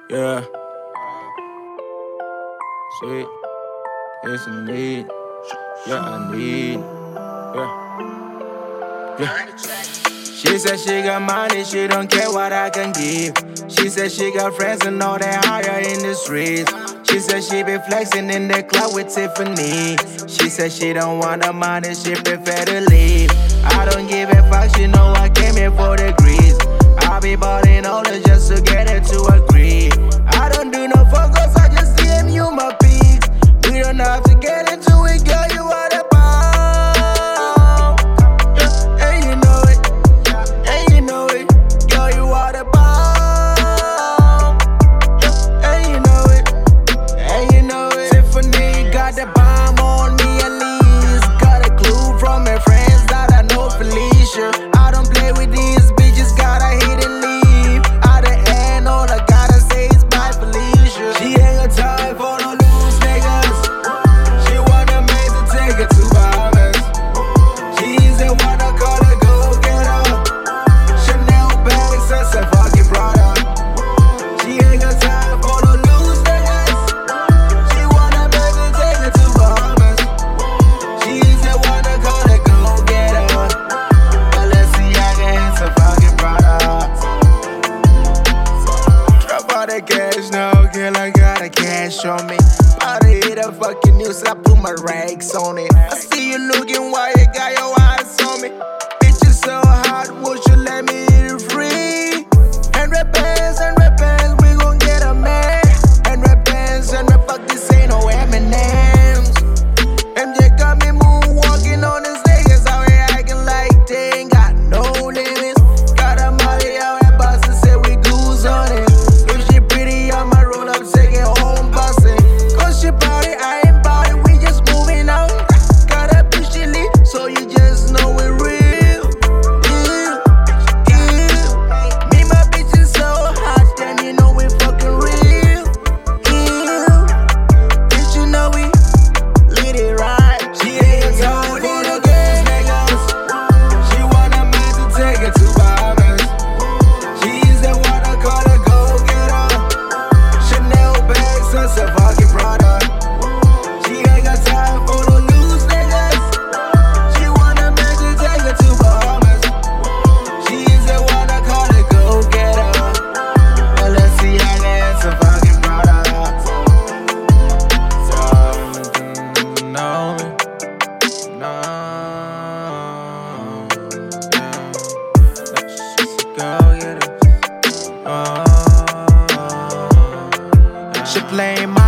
Yeah. Sweet. Yes, indeed. Yeah, I need. Yeah. She said she got money, she don't care what I can give. She said she got friends and know they higher in the streets. She said she be flexing in the club with Tiffany. She said she don't want the money, she prefer to leave. I don't give a fuck, she know I came here for the grease. I be balling all just to get her to agree. I don't do no focus, I just DM you my pics. We don't have to get into it, girl, you are the bomb. And you know it, and you know it, girl, you are the bomb. And you know it, and you know it. Tiffany got the bomb on me at least. Got a clue from her friends that I know Felicia. I don't play with these bitches, gotta hit and leave. At the end, all I gotta say is bye, Felicia. She ain't got time for no loose niggas. She wanna make to take her to Bahamas. She's the one I call her go-getter. Chanel bags, that's a fucking Prada. She ain't got time for no loose niggas. She wanna make to take her to Bahamas. She's the one I call her go-getter. But let's see, I can hit some fucking products. Drop all the cash now, girl, I got the cash on me. About to hit a fucking news, I put my rags on it. I see you looking while you got your eyes on me. Bitch, you so hot, would you let me hit it free? 100 bands, we gon' get a man. 100 bands, fuck this ain't no M&M's. MJ got me moonwalking on these niggas out here acting like they ain't got no limits. Got a molly out here bustin', say we goose on it. If she pretty, I'ma roll up, taking home bustin'. Cause she bout it, I ain't bout it, we just moving on. Got a bitch she lit, so you just know it real. Me, my bitch is so hot, then you know we fucking real. Bitch, you know we lit it right. She ain't got time for the games, niggas. She want a man to take her to Bahamas. She's the one I call her go-getter. Chanel bags, that's a fucking Prada. She ain't got time for no loose niggas. She want a man to take her to Bahamas. She's the one I call her go-getter. But let's see, I got some fucking products. No, no, yeah. She's a go-getter. She play my